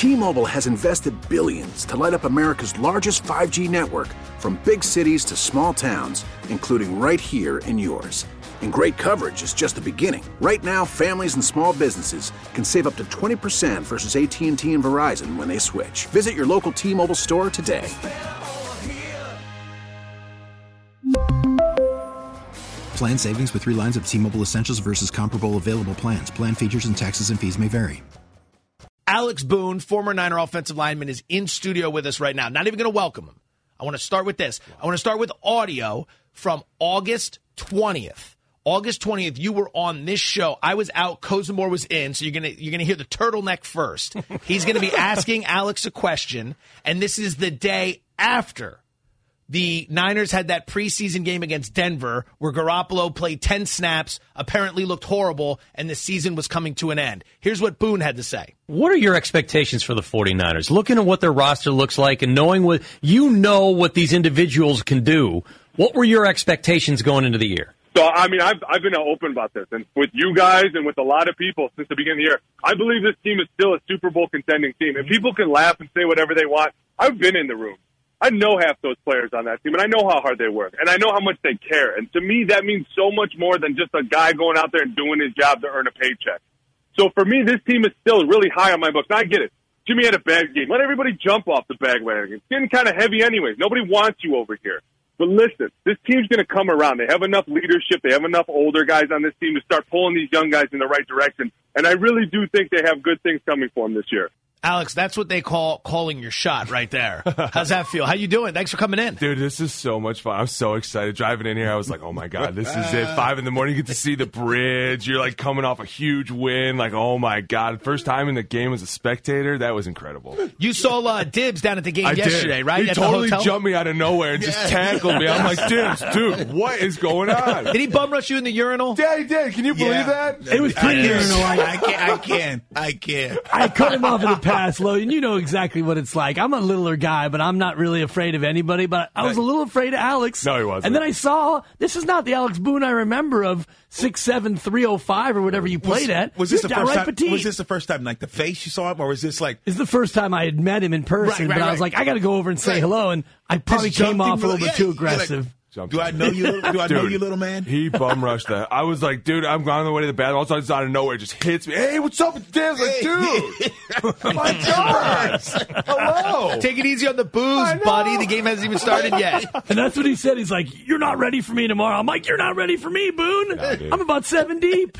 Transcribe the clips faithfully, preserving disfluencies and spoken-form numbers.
T-Mobile has invested billions to light up America's largest five G network, from big cities to small towns, including right here in yours. And great coverage is just the beginning. Right now, families and small businesses can save up to twenty percent versus A T and T and Verizon when they switch. Visit your local T-Mobile store today. Plan savings with three lines of T-Mobile Essentials versus comparable available plans. Plan features and taxes and fees may vary. Alex Boone, former Niner offensive lineman, is in studio with us right now. Not even going to welcome him. I want to start with this. I want to start with audio from August twentieth. August twentieth, you were on this show. I was out. Kozimor was in, so you're going to you're gonna hear the turtleneck first. He's going to be asking Alex a question, and this is the day after the Niners had that preseason game against Denver where Garoppolo played ten snaps, apparently looked horrible, and the season was coming to an end. Here's what Boone had to say. What are your expectations for the 49ers? Looking at what their roster looks like and knowing what you know what these individuals can do, what were your expectations going into the year? So, I mean, I've, I've been open about this, and with you guys and with a lot of people since the beginning of the year, I believe this team is still a Super Bowl contending team. And people can laugh and say whatever they want. I've been in the room. I know half those players on that team, and I know how hard they work, and I know how much they care. And to me, that means so much more than just a guy going out there and doing his job to earn a paycheck. So for me, this team is still really high on my books. Now, I get it. Jimmy had a bad game. Let everybody jump off the bandwagon. It's getting kind of heavy anyways. Nobody wants you over here. But listen, this team's going to come around. They have enough leadership. They have enough older guys on this team to start pulling these young guys in the right direction. And I really do think they have good things coming for them this year. Alex, that's what they call calling your shot right there. How's that feel? How you doing? Thanks for coming in. Dude, this is so much fun. I'm so excited. Driving in here, I was like, oh, my God, this is it. Five in the morning, you get to see the bridge. You're, like, coming off a huge win. Like, oh, my God. First time in the game as a spectator. That was incredible. You saw uh, Dibs down at the game I yesterday, did. right? He at totally the hotel? jumped me out of nowhere and just tackled me. I'm like, Dibs, dude, what is going on? Did he bum rush you in the urinal? Yeah, he did. Can you believe Yeah. that? It was pretty urinal. I can, I can, I can. I cut him off in the past, Lo, and you know exactly what it's like. I'm a littler guy, but I'm not really afraid of anybody. But I was a little afraid of Alex. No, he wasn't. And then I saw this is not the Alex Boone I remember of six seven, three oh five or whatever you played was, at. Was this You're the first time? petite. Was this the first time, like the face you saw him, or was this like? This is the first time I had met him in person, Right, right, but I was right. like, I got to go over and say Right. hello, and I probably Just came jumped off him a little yeah, bit too you're like, aggressive. Do I know you? Do I know Dude, you, little man? He bum rushed that. I was like, dude, I'm on the way to the bathroom. All of a sudden, it's out of nowhere, it just hits me. Hey, what's up with this? Like, dude, my God, hello. Take it easy on the booze, buddy. The game hasn't even started yet. And that's what he said. He's like, you're not ready for me tomorrow. I'm like, you're not ready for me, Boone. I'm about seven deep.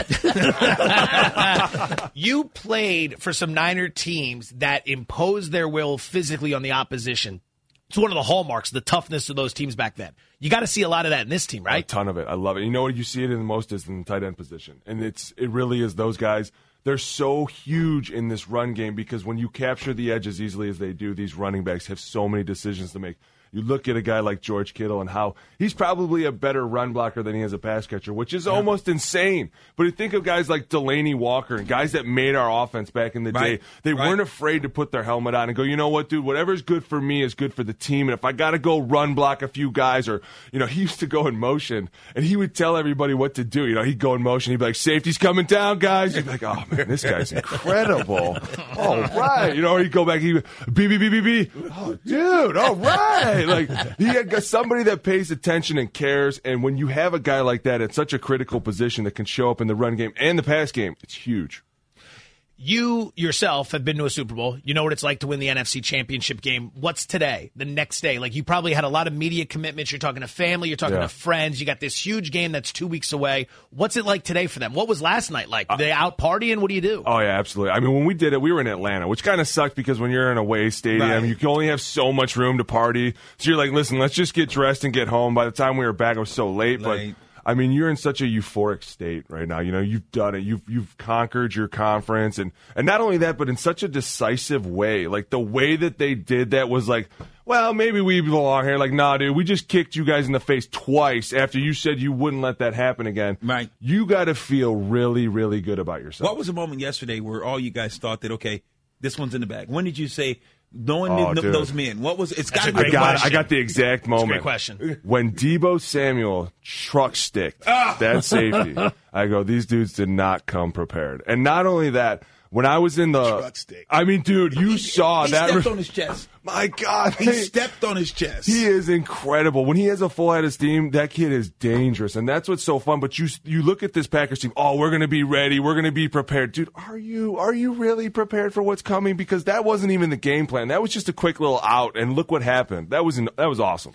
You played for some Niner teams that imposed their will physically on the opposition. It's one of the hallmarks, the toughness of those teams back then. You got to see a lot of that in this team, right? A ton of it. I love it. You know what? You see it in the most is in the tight end position. And it's it really is those guys. They're so huge in this run game because when you capture the edge as easily as they do, these running backs have so many decisions to make. You look at a guy like George Kittle and how he's probably a better run blocker than he is a pass catcher, which is yeah. almost insane. But you think of guys like Delaney Walker and guys that made our offense back in the right. day. They right. weren't afraid to put their helmet on and go, you know what, dude, whatever's good for me is good for the team. And if I got to go run block a few guys or, you know, he used to go in motion and he would tell everybody what to do. You know, he'd go in motion. He'd be like, safety's coming down, guys. You'd be like, oh, man, this guy's incredible. All right. You know, or he'd go back, he'd be, B, B, B, B, B. Oh, dude, all right. Like, he had somebody that pays attention and cares, and when you have a guy like that at such a critical position that can show up in the run game and the pass game, it's huge. You yourself have been to a Super Bowl. You know what it's like to win the N F C Championship game. What's today, the next day? Like, you probably had a lot of media commitments. You're talking to family. You're talking yeah. to friends. You got this huge game that's two weeks away. What's it like today for them? What was last night like? Were they out partying? What do you do? Oh, yeah, absolutely. I mean, when we did it, we were in Atlanta, which kind of sucked because when you're in a away stadium, right. you can only have so much room to party. So you're like, listen, let's just get dressed and get home. By the time we were back, it was so late. late. But I mean, you're in such a euphoric state right now. You know, you've done it. You've you've conquered your conference, and and not only that, but in such a decisive way. Like the way that they did that was like, well, maybe we belong here. Like, nah, dude, we just kicked you guys in the face twice after you said you wouldn't let that happen again. Right. You got to feel really, really good about yourself. What was the moment yesterday where all you guys thought that, okay, this one's in the bag? When did you say? Knowing oh, the, those men, what was it's got to be I got, I got the exact moment. That's a great question. When Deebo Samuel truck sticked that safety, I go, these dudes did not come prepared. And not only that, When I was in the Truck stick. I mean, dude, you he, saw he that. He stepped on his chest. My God. He stepped on his chest. He is incredible. When he has a full head of steam, that kid is dangerous. And that's what's so fun. But you you look at this Packers team, oh, we're going to be ready. We're going to be prepared. Dude, are you are you really prepared for what's coming? Because that wasn't even the game plan. That was just a quick little out. And look what happened. That was, that was awesome.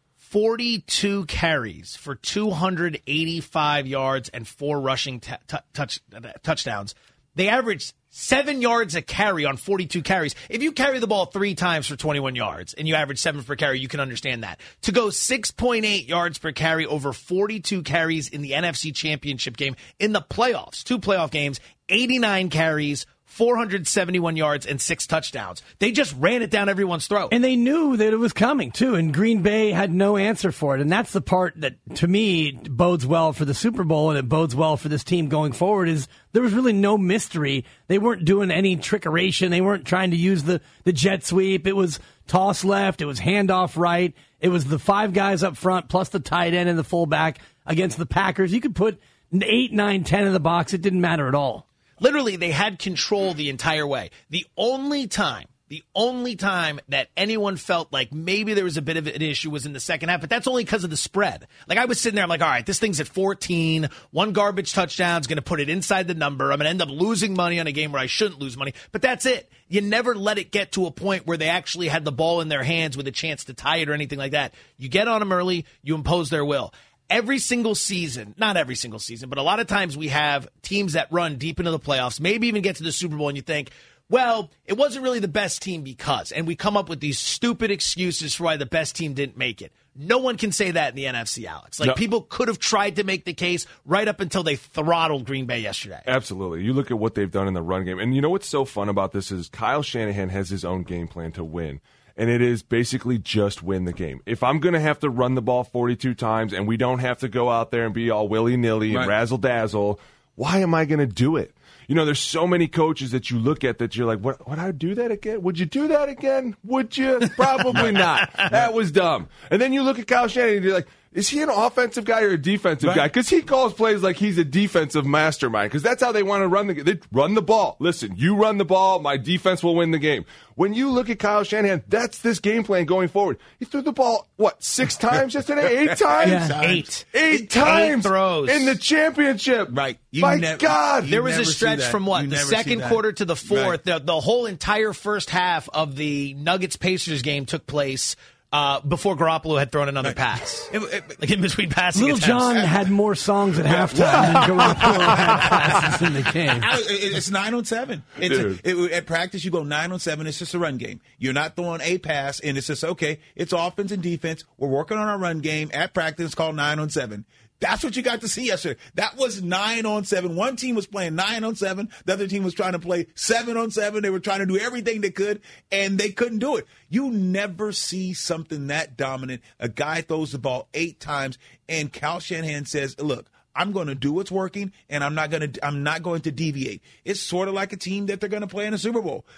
forty-two carries for two hundred eighty-five yards and four rushing t- t- touch, uh, touchdowns. They averaged seven yards a carry on forty-two carries. If you carry the ball three times for twenty-one yards and you average seven per carry, you can understand that. To go six point eight yards per carry over forty-two carries in the N F C Championship game in the playoffs, two playoff games, eighty-nine carries, four hundred seventy-one yards, and six touchdowns. They just ran it down everyone's throat. And they knew that it was coming, too, and Green Bay had no answer for it. And that's the part that, to me, bodes well for the Super Bowl, and it bodes well for this team going forward, is there was really no mystery. They weren't doing any trickeration. They weren't trying to use the, the jet sweep. It was toss left. It was handoff right. It was the five guys up front, plus the tight end and the fullback against the Packers. You could put eight, nine, ten in the box. It didn't matter at all. Literally, they had control the entire way. The only time, the only time that anyone felt like maybe there was a bit of an issue was in the second half, but that's only because of the spread. Like, I was sitting there, I'm like, all right, this thing's at fourteen. One garbage touchdown is going to put it inside the number. I'm going to end up losing money on a game where I shouldn't lose money. But that's it. You never let it get to a point where they actually had the ball in their hands with a chance to tie it or anything like that. You get on them early, you impose their will. Every single season, not every single season, but a lot of times we have teams that run deep into the playoffs, maybe even get to the Super Bowl, and you think, well, it wasn't really the best team because, and we come up with these stupid excuses for why the best team didn't make it. No one can say that in the N F C, Alex. Like, no. People could have tried to make the case right up until they throttled Green Bay yesterday. Absolutely. You look at what they've done in the run game, and you know what's so fun about this is Kyle Shanahan has his own game plan to win. And it is basically just win the game. If I'm going to have to run the ball forty-two times and we don't have to go out there and be all willy-nilly and right. razzle-dazzle, why am I going to do it? You know, there's so many coaches that you look at that you're like, what, would I do that again? Would you do that again? Would you? Probably not. That was dumb. And then you look at Kyle Shanahan and you're like, is he an offensive guy or a defensive right. guy? Because he calls plays like he's a defensive mastermind, because that's how they want to run the game. They run the ball. Listen, you run the ball, my defense will win the game. When you look at Kyle Shanahan, that's this game plan going forward. He threw the ball, what, six times yesterday? Eight times? Yeah. Eight. Eight, Eight times Eight throws. in the championship. Right. You My nev- God. There was a stretch from what? The second quarter to the fourth. Right. The, the whole entire first half of the Nuggets-Pacers game took place Uh, before Garoppolo had thrown another pass. It, it, like in between passing Little John had more songs at halftime than Garoppolo had passes in the game. It's nine on seven. It's a, it, at practice, you go nine on seven. It's just a run game. You're not throwing a pass, and it's just, okay, it's offense and defense. We're working on our run game. At practice, it's called nine on seven. That's what you got to see yesterday. That was nine on seven. One team was playing nine on seven. The other team was trying to play seven on seven. They were trying to do everything they could, and they couldn't do it. You never see something that dominant. A guy throws the ball eight times, and Kyle Shanahan says, look, I'm going to do what's working, and I'm not going to I'm not going to deviate. It's sort of like a team that they're going to play in a Super Bowl.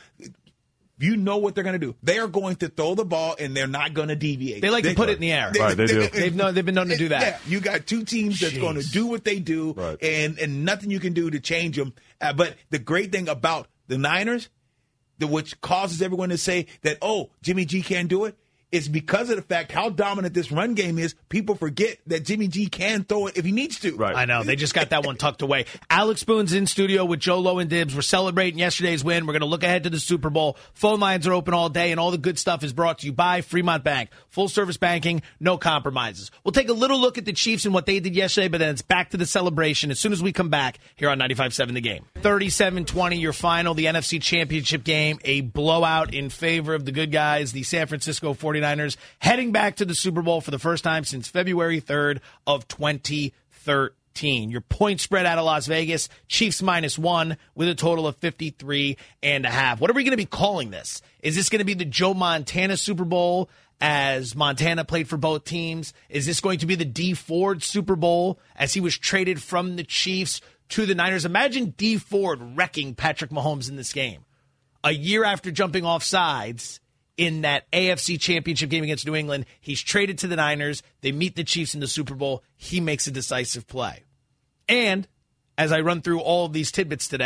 You know what they're going to do. They are going to throw the ball, and they're not going to deviate. They like they, to put it in the air. They, right, they, they do. They've, known, they've been known to do that. Yeah, you got two teams that's Jeez. going to do what they do, right. and, and nothing you can do to change them. Uh, but the great thing about the Niners, the, which causes everyone to say that, oh, Jimmy G can't do it, is because of the fact how dominant this run game is. People forget that Jimmy G can throw it if he needs to. Right. I know. They just got that one tucked away. Alex Boone's in studio with Joe Low and Dibs. We're celebrating yesterday's win. We're going to look ahead to the Super Bowl. Phone lines are open all day, and all the good stuff is brought to you by Fremont Bank. Full-service banking, no compromises. We'll take a little look at the Chiefs and what they did yesterday, but then it's back to the celebration as soon as we come back here on ninety-five point seven The Game. thirty-seven twenty, your final, the N F C Championship game, a blowout in favor of the good guys, the San Francisco forty-niners, heading back to the Super Bowl for the first time since February third of twenty thirteen. Your point spread out of Las Vegas, Chiefs minus one with a total of fifty-three and a half. What are we going to be calling this? Is this going to be the Joe Montana Super Bowl as Montana played for both teams? Is this going to be the Dee Ford Super Bowl as he was traded from the Chiefs to the Niners? Imagine Dee Ford wrecking Patrick Mahomes in this game. A year after jumping off sides in that A F C Championship game against New England, he's traded to the Niners. They meet the Chiefs in the Super Bowl. He makes a decisive play. And as I run through all of these tidbits today,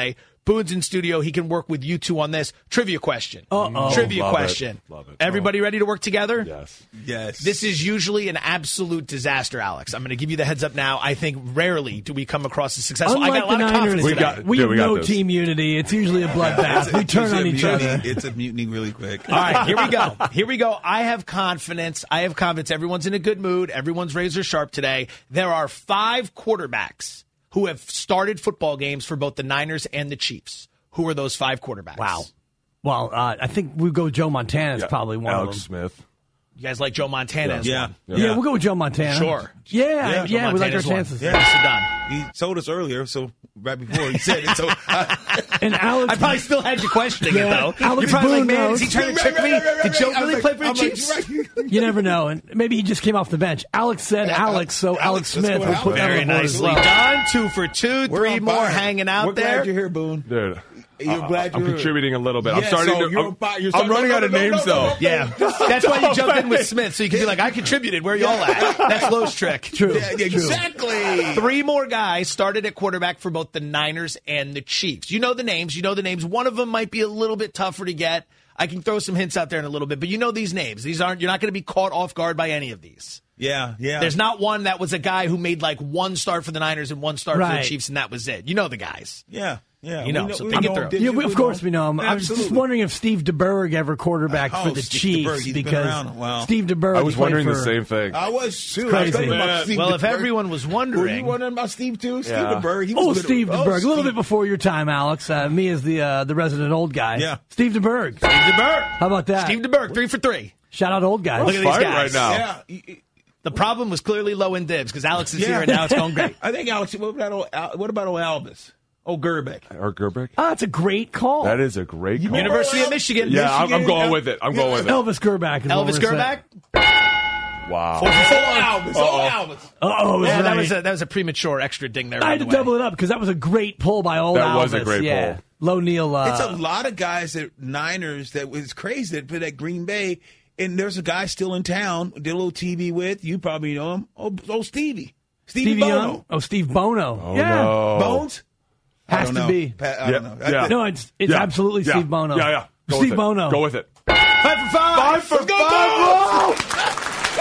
Boone's in studio. He can work with you two on this. Trivia question. Uh-oh. Trivia Love question. it. Love it. Everybody ready to work together? Yes. Yes. This is usually an absolute disaster, Alex. I'm going to give you the heads up now. I think rarely do we come across a successful. Unlike I got a lot the of Niners, confidence We today. got- we Yeah, have we got no this. team unity. It's usually a bloodbath. we turn It's a on each mutiny. other. It's a mutiny really quick. All right, here we go. Here we go. I have confidence. I have confidence. Everyone's in a good mood. Everyone's razor sharp today. There are five quarterbacks who have started football games for both the Niners and the Chiefs. Who are those five quarterbacks? Wow. Well, uh, I think we go Joe Montana is Yeah. probably one Alex of them. Smith. You guys like Joe Montana as Yeah. one? Yeah. we'll go with Joe Montana. Sure. Yeah, Yeah, yeah, Joe we like our Montana's one. chances. Yeah. Nicely done. He told us earlier, so right before he said it. So And Alex, I probably still had you questioning it, Yeah. though. Alex You're probably like, Boone man, knows. is he trying to trick me? Did Joe really play for the Chiefs? you never know. And maybe he just came off the bench. Alex said Alex, so Alex, Alex, let's Smith go will with put that Very on the board as nicely well. done. Two for two. We're Three on more fire. hanging out We're there. glad you're here, Boone. Dude. You're glad I'm you're here. contributing a little bit. I'm Yeah, starting so to. you're I'm, on fire. You're I'm starting- running no, out no, of no, names, no, no, though. no. Yeah, that's why you jumped in with Smith, so you can be like, I contributed. Where y'all at? That's Lowe's trick. True. Yeah, exactly. Three more guys started at quarterback for both the Niners and the Chiefs. You know the names. You know the names. One of them might be a little bit tougher to get. I can throw some hints out there in a little bit, but you know these names. These aren't. You're not going to be caught off guard by any of these. Yeah, yeah. There's not one that was a guy who made like one start for the Niners and one start for Right. the Chiefs, and that was it. You know the guys. Yeah, yeah. You know, We so we think it know through. him, didn't Yeah, you? we, of course we know him. I was just Absolutely. wondering if Steve DeBerg ever quarterbacked Oh, for the Steve Chiefs DeBerg, he's been because around a while. Steve DeBerg. I was played wondering for, the same thing. I was too. crazy. I was thinking about Man. Steve Well, if DeBerg. everyone was Were you wondering, wondering about Steve too? Steve Yeah. DeBerg. He was Oh, good. Steve Oh, DeBerg. A little Steve- bit before your time, Alex. Uh, me as the uh, the resident old guy. Yeah. Steve DeBerg. Steve DeBerg. How about that? Steve DeBerg, three for three. Shout out old guys. Look at these Fired guys. right now. Yeah. y- y- The problem was clearly low in dibs because Alex is Yeah. here and now it's going great. I think Alex. What about old, Al- what about old Albus? Oh, Gerbeck. Or Gerbeck. Oh, that's a great call. That is a great call. University Well, of Michigan. Yeah, I'm, I'm Michigan, going uh, with it. I'm going with it. Elvis Gerback. Is Elvis what we're Gerback. Wow. Four for four. Albus. Oh, Albus. Oh, Yeah, right. that was a, that was a premature extra ding there. I had to by the way. double it up because that was a great pull by old That Elvis. was a great yeah. pull. Low Neal. Uh, It's a lot of guys at Niners that was crazy that put at Green Bay. And there's a guy still in town, did a little T V with. You probably know him. Oh, oh Stevie. Stevie, Stevie Bono. Young. Oh, Steve Bono. Oh, yeah. no. Bones? I Has don't to know. be. Pa- I Yeah, don't know. I yeah. think- No, it's it's Yeah. absolutely Yeah. Steve Bono. Yeah, yeah. Go Steve with it. Bono. Go with it. Five for five. Five for Let's go, five. Bulls.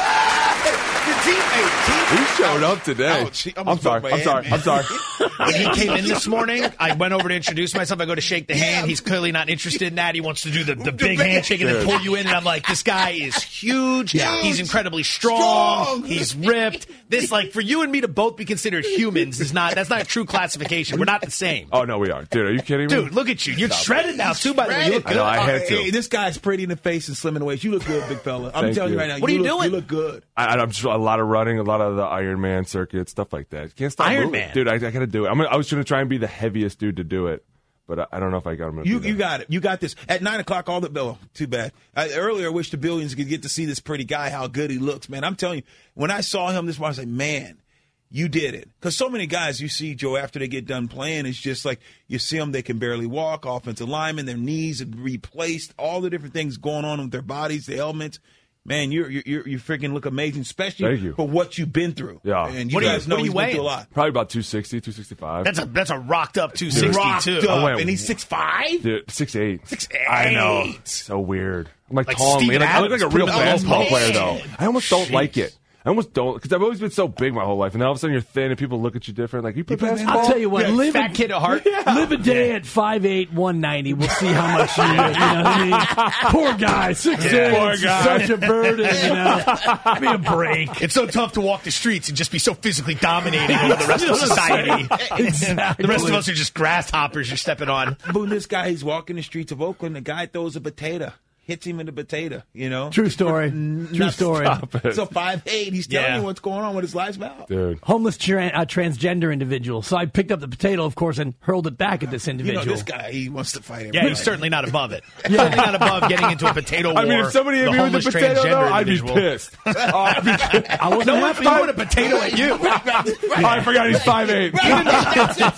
The team, hey, team. He showed up today. Ouch. He I'm almost sorry. broke my I'm sorry. hand, I'm sorry. When he came in this morning, I went over to introduce myself. I go to shake the hand. He's clearly not interested in that. He wants to do the, the big handshake and then Dude. pull you in. And I'm like, this guy is huge. He's incredibly strong. Strong. He's ripped. This, like, for you and me to both be considered humans is not, that's not a true classification. We're not the same. Oh no, we are, dude. Are you kidding me? Dude, look at you. You're shredded now, too, by the way. You look I good. know, I had to. Hey, this guy's pretty in the face and slim in the waist. You look good, big fella. I'm Thank telling you. you. right now. What are you look, doing? You look good. I, I'm just a lot of running, a lot of the Ironman circuit, stuff like that. Can't stop Iron moving. Man? dude. I, I gotta do it. I'm gonna, I was gonna try and be the heaviest dude to do it, but I, I don't know if I got him. You you got it. You got this. At nine o'clock, all the bill. Too bad. I, earlier, I wish the billions could get to see this pretty guy, how good he looks, man. I'm telling you, when I saw him this morning, I was like, man, you did it. Because so many guys you see, Joe, after they get done playing, it's just like you see them, they can barely walk, offensive linemen, their knees are replaced, all the different things going on with their bodies, the ailments. Man, you're you you freaking look amazing, especially Thank you. for what you've been through. Yeah. and you What are you- guys know what are you he's been weighing? through a lot. Probably about two sixty, two sixty-five. That's a, that's a rocked up two Rocked sixty-two. up, went- and he's six five. Dude, six eight. Six I know. eight. So weird. I'm like, Like tall and Steven lean. Like, I look like a Adams real put him on basketball the player, post. though. I almost don't Jeez. like it. I almost don't, because I've always been so big my whole life, and then all of a sudden you're thin, and people look at you different. Like, you play play basketball? I'll tell you what, Yeah, live fat a, kid at heart. live a day at five eight, one ninety. We'll see how much you, you know what I mean? Poor guy, six Yeah, eight, poor guy. such a burden, you know. Give me a break. It's so tough to walk the streets and just be so physically dominating over the rest of society. Exactly. The rest of us are just grasshoppers you're stepping on. Boom, this guy, he's walking the streets of Oakland. The guy throws a potato, hits him in the potato, you know? True story. True Not- story. So five eight, he's telling Yeah. you what's going on with his life's about. Dude. Homeless tra- uh, transgender individual. So I picked up the potato, of course, and hurled it back at this You know, individual. this guy, he wants to fight him. Yeah, he's certainly not above it. Certainly not above getting into a potato war. I mean, if somebody hit the me with a homeless potato, though, transgender I'd be individual. pissed. Oh, I'd be pissed. I wasn't No one's happy. throwing a potato at you. Oh, I forgot he's five eight.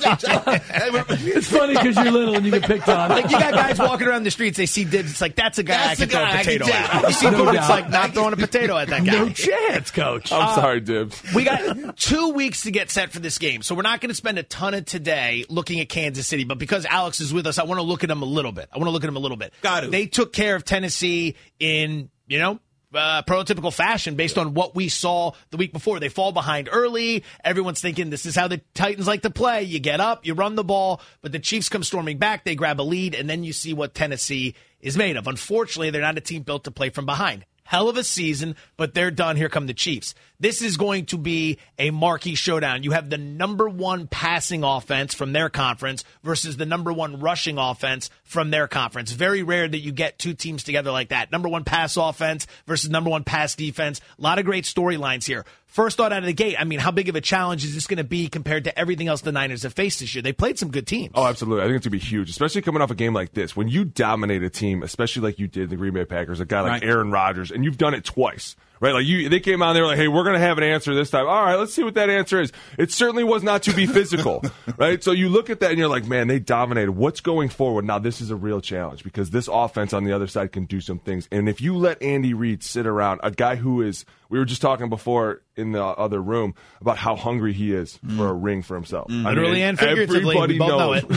It's funny because you're little and you get picked on. Like, you got guys walking around the streets, they see dibs. It's like, that's a guy guy That's I can the throw guy a I potato can at. take. You see No Coach, it's doubt. like not throwing a potato at that guy. No chance, Coach. I'm Uh, sorry, Dibs. We got two weeks to get set for this game, so we're not going to spend a ton of today looking at Kansas City. But because Alex is with us, I want to look at them a little bit. I want to look at them a little bit. Got to. They took care of Tennessee in, you know, uh, prototypical fashion based on what we saw the week before. They fall behind early. Everyone's thinking this is how the Titans like to play. You get up, you run the ball, but the Chiefs come storming back. They grab a lead, and then you see what Tennessee is made of. Unfortunately, they're not a team built to play from behind. Hell of a season, but they're done. Here come the Chiefs. This is going to be a marquee showdown. You have the number one passing offense from their conference versus the number one rushing offense from their conference. Very rare that you get two teams together like that. Number one pass offense versus number one pass defense. A lot of great storylines here. First thought out of the gate, I mean, how big of a challenge is this going to be compared to everything else the Niners have faced this year? They played some good teams. Oh, absolutely. I think it's going to be huge, especially coming off a game like this. When you dominate a team, especially like you did the Green Bay Packers, a guy like Right. Aaron Rodgers, and you've done it twice, right? Like you, they came out and they were like, hey, we're going to have an answer this time. All right, let's see what that answer is. It certainly was not to be physical, right? So you look at that and you're like, man, they dominated. What's going forward? Now, this is a real challenge because this offense on the other side can do some things. And if you let Andy Reid sit around, a guy who is, we were just talking before in the other room about how hungry he is mm. for a ring for himself. Mm. Literally and figuratively, we both know it.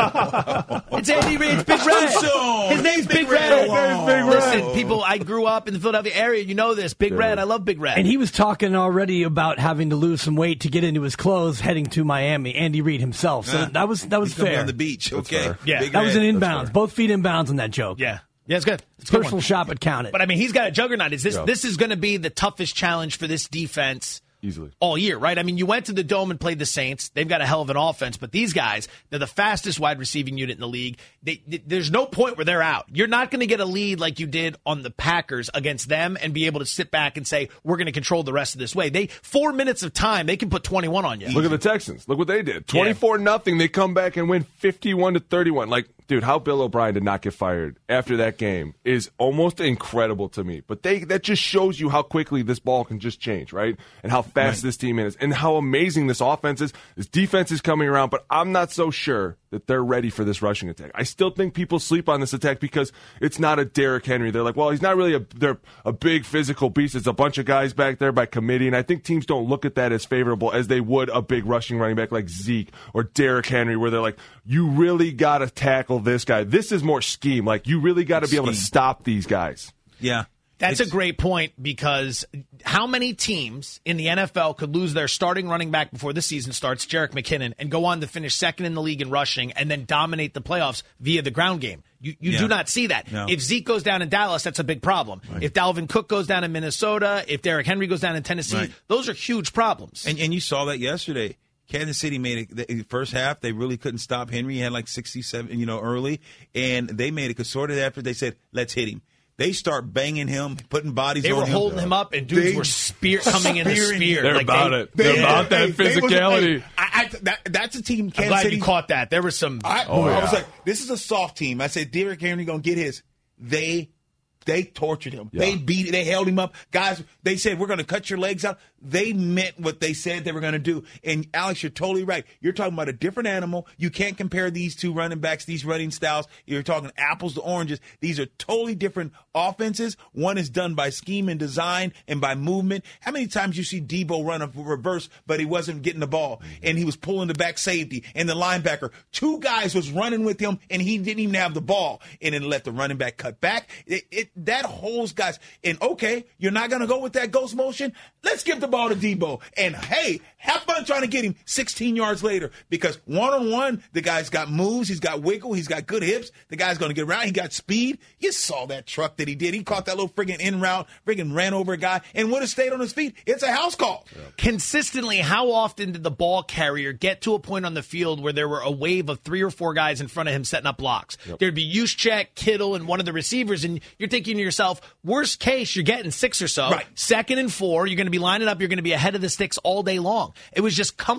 It's Andy Reid's Big Red. His name's Big, Big Red. Red. Big Red. Listen, people, I grew up in the Philadelphia area. You know this. Big yeah. Red. I love Big Red. And he was talking already about having to lose some weight to get into his clothes heading to Miami. Andy Reid himself. So yeah. that was that was He's fair. On the beach. Okay. Yeah. Big that Red. was an inbounds. Both feet inbounds on that joke. Yeah. Yeah, it's good. It's Personal good shop at Count It. But I mean, he's got a juggernaut. Is this yeah. this is going to be the toughest challenge for this defense easily all year, right? I mean, you went to the Dome and played the Saints. They've got a hell of an offense, but these guys, they're the fastest wide receiving unit in the league. They, they, there's no point where they're out. You're not going to get a lead like you did on the Packers against them and be able to sit back and say, we're going to control the rest of this way. They four minutes of time, they can put twenty-one on you. Look at the Texans. Look what they did. twenty-four nothing. They come back and win fifty-one to thirty-one. Like, dude, how Bill O'Brien did not get fired after that game is almost incredible to me. But they that just shows you how quickly this ball can just change, right? And how fast right. this team is and how amazing this offense is. This defense is coming around, but I'm not so sure that they're ready for this rushing attack. I still think people sleep on this attack because it's not a Derrick Henry. They're like, well, he's not really a they're a big physical beast. It's a bunch of guys back there by committee, and I think teams don't look at that as favorable as they would a big rushing running back like Zeke or Derrick Henry, where they're like, you really got to tackle this guy. This is more scheme. Like, you really got to be able to stop these guys. Yeah. That's it's, a great point because how many teams in the N F L could lose their starting running back before the season starts, Jerick McKinnon, and go on to finish second in the league in rushing and then dominate the playoffs via the ground game? You you yeah. do not see that. No. If Zeke goes down in Dallas, that's a big problem. Right. If Dalvin Cook goes down in Minnesota, if Derrick Henry goes down in Tennessee, right. those are huge problems. And, and you saw that yesterday. Kansas City made it the first half. They really couldn't stop Henry. He had like sixty-seven, you know, early. And they made it because sort of after they said, let's hit him. They start banging him, putting bodies they on him. They were holding him up, and dudes they, were spear coming in the spear. They're like about they, it. They're they, about that hey, physicality. Was, hey, I, I, that, that's a team, Kansas I'm glad City. you caught that. There was some... I, oh, I yeah. was like, this is a soft team. I said, Derrick Henry going to get his. They... They tortured him. Yeah. They beat it. They held him up. Guys, they said, we're going to cut your legs out. They meant what they said they were going to do. And, Alex, you're totally right. You're talking about a different animal. You can't compare these two running backs, these running styles. You're talking apples to oranges. These are totally different offenses. One is done by scheme and design and by movement. How many times you see Debo run a reverse, but he wasn't getting the ball, and he was pulling the back safety and the linebacker? Two guys was running with him, and he didn't even have the ball, and then let the running back cut back. It, it That holds guys. And, okay, you're not going to go with that ghost motion? Let's give the ball to Debo. And, hey, have fun trying to get him sixteen yards later, because one-on-one, the guy's got moves. He's got wiggle. He's got good hips. The guy's going to get around. He got speed. You saw that truck that he did. He caught that little friggin' in route, friggin' ran over a guy, and would have stayed on his feet. It's a house call. Yeah. Consistently, how often did the ball carrier get to a point on the field where there were a wave of three or four guys in front of him setting up blocks? Yep. There'd be Juszczyk, Kittle, and one of the receivers, and you're thinking to yourself, worst case, you're getting six or so. Right. Second and four, you're going to be lining up. You're going to be ahead of the sticks all day long. It was just comfort.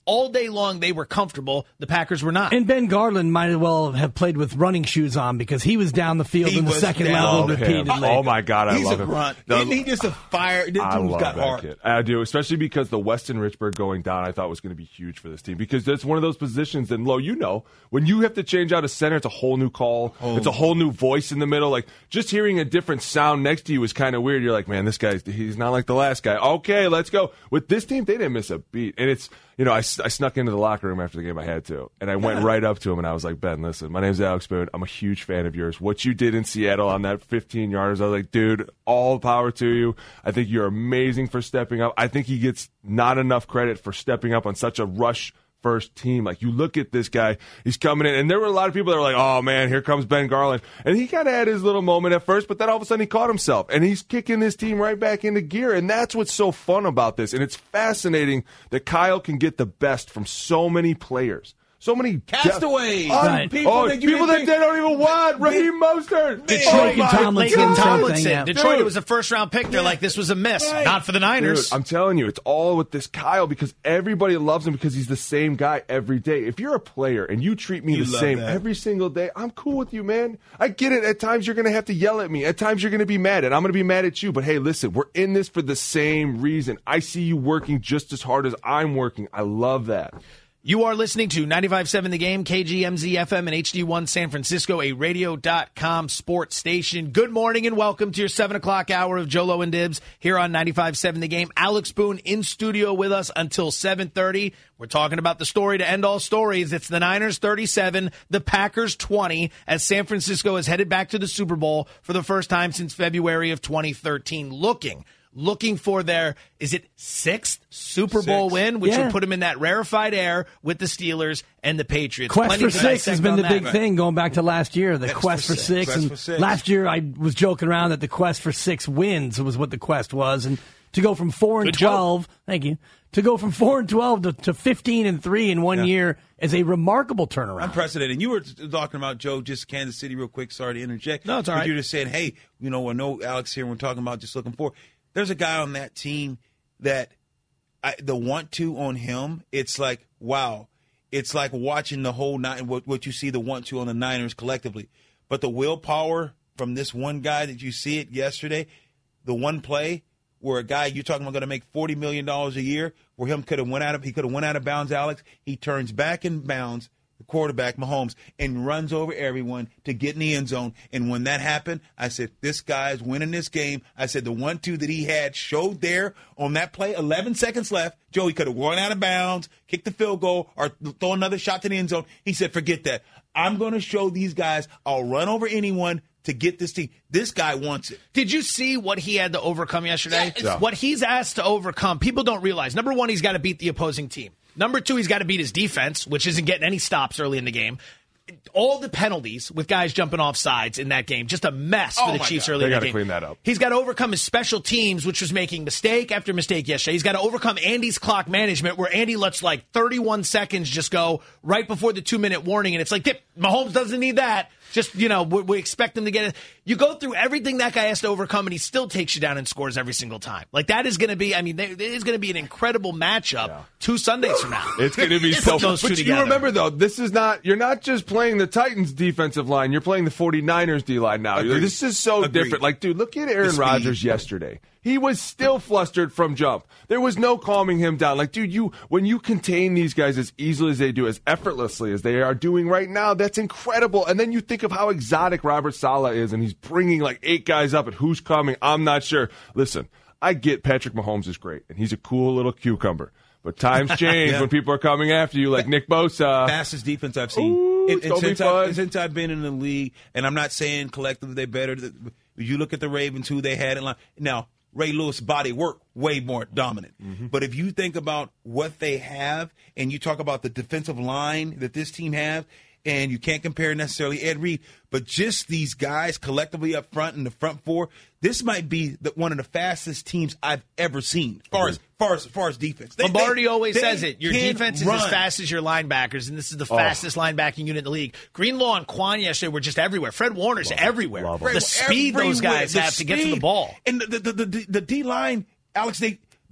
all day long they were comfortable. The Packers were not. And Ben Garland might as well have played with running shoes on because he was down the field He in the was second down. level Love him. repeatedly. Oh my God, I He's love a him. grunt. The- Isn't he just a fire? This I dude's love got that heart. kid. I do, especially because the Weston Richburg going down, I thought was going to be huge for this team because that's one of those positions. And Lo, you know, when you have to change out a center, it's a whole new call. Oh. It's a whole new voice in the middle. Like just hearing a different sound next to you is kind of weird. You're like, man, this guy's he's not like the last guy. Okay, let's go. With this team, they didn't miss a beat, and it's you know, I, I snuck into the locker room after the game. I had to, and I went right up to him and I was like, Ben, listen, my name's Alex Boone. I'm a huge fan of yours. What you did in Seattle on that fifteen yarders, I was like, dude, all power to you. I think you're amazing for stepping up. I think he gets not enough credit for stepping up on such a rush first team. Like, you look at this guy, he's coming in, and there were a lot of people that were like, oh man, here comes Ben Garland. And he kind of had his little moment at first, but then all of a sudden he caught himself, and he's kicking his team right back into gear. And that's what's so fun about this. And it's fascinating that Kyle can get the best from so many players. So many Castaways. Un- Right. People oh, that you people that didn't they think- don't even want. Raheem Mostert. Detroit, Oh, Laken my Tomlinson, Laken same God. Tomlinson. thing, yeah. Detroit Dude. was a first round pick. They're like, this was a miss. Right. Not for the Niners. Dude, I'm telling you, it's all with this Kyle because everybody loves him because he's the same guy every day. If you're a player and you treat me You the love same that. every single day, I'm cool with you, man. I get it. At times you're going to have to yell at me. At times you're going to be mad, and I'm going to be mad at you. But hey, listen, we're in this for the same reason. I see you working just as hard as I'm working. I love that. You are listening to ninety-five point seven The Game, K G M Z F M, and H D one San Francisco, a radio dot com sports station. Good morning and welcome to your seven o'clock hour of Jolo and Dibs here on ninety-five point seven The Game. Alex Boone in studio with us until seven thirty. We're talking about the story to end all stories. It's the Niners thirty-seven, the Packers twenty, as San Francisco is headed back to the Super Bowl for the first time since February of twenty thirteen. Looking Looking for their, is it sixth Super Bowl Six. win, which Yeah. would put them in that rarefied air with the Steelers and the Patriots. Quest Plenty for to six dissect has been on the that. big thing going back to last year. The Quest quest, for for six. six. Quest And for six. last year I was joking around that the quest for six wins was what the quest was, and to go from four and Good joke. twelve, thank you, to go from four and twelve to, to fifteen and three in one Yeah. year is a remarkable turnaround. Unprecedented. You were talking about, Joe, just Kansas City real quick. Sorry to interject. No, it's all but right. You just said, hey, you know, I know Alex here, we're talking about just looking for. There's a guy on that team that I, the want to on him, it's like, wow. It's like watching the whole nine, what, what you see the want to on the Niners collectively. But the willpower from this one guy that you see it yesterday, the one play where a guy you're talking about going to make forty million dollars a year, where him could have went out of he could have went out of bounds, Alex. He turns back in bounds, the quarterback Mahomes, and runs over everyone to get in the end zone. And when that happened, I said, this guy's winning this game. I said the one two that he had showed there on that play, eleven seconds left. Joe, he could have run out of bounds, kicked the field goal, or throw another shot to the end zone. He said, forget that. I'm going to show these guys I'll run over anyone to get this team. This guy wants it. Did you see what he had to overcome yesterday? Yeah. What he's asked to overcome, people don't realize. Number one, he's got to beat the opposing team. Number two, he's got to beat his defense, which isn't getting any stops early in the game. All the penalties with guys jumping off sides in that game, just a mess for Oh the my Chiefs God. early They in the gotta game. clean that up. He's got to overcome his special teams, which was making mistake after mistake yesterday. He's got to overcome Andy's clock management, where Andy lets like thirty-one seconds just go right before the two-minute warning, and it's like, dip, Mahomes doesn't need that. Just, you know, we, we expect him to get it. You go through everything that guy has to overcome, and he still takes you down and scores every single time. Like, that is going to be, I mean, there is going to be an incredible matchup Yeah. two Sundays from now. It's going to be so. Put those two But you together. remember though, this is not. You're not just playing the Titans defensive line. You're playing the 49ers D line now. Agreed. This is so Agreed. different. Like, dude, look at Aaron speed. Rodgers yesterday. He was still flustered from jump. There was no calming him down. Like, dude, you when you contain these guys as easily as they do, as effortlessly as they are doing right now, that's incredible. And then you think of how exotic Robert Saleh is, and he's bringing like eight guys up, and who's coming? I'm not sure. Listen, I get Patrick Mahomes is great, and he's a cool little cucumber. But times change Yeah. when people are coming after you, like Nick Bosa. Fastest defense I've seen. Ooh, And- it's and gonna be since, fun. I, since I've been in the league, and I'm not saying collectively they're better. You look at the Ravens, who they had in line. Now, Ray Lewis' body work way more dominant. Mm-hmm. But if you think about what they have, and you talk about the defensive line that this team has, and you can't compare necessarily Ed Reed, but just these guys collectively up front in the front four, this might be the, one of the fastest teams I've ever seen, as far as far as, far as defense. They- Lombardi they- always they says it. Your can defense is run. as fast as your linebackers, and this is the Oh. fastest linebacking unit in the league. Greenlaw and Quan yesterday were just everywhere. Fred Warner's everywhere. Love The him. speed those Everywhere. guys The have to get to the speed. ball. And the the, the, the, the D line, Alex, they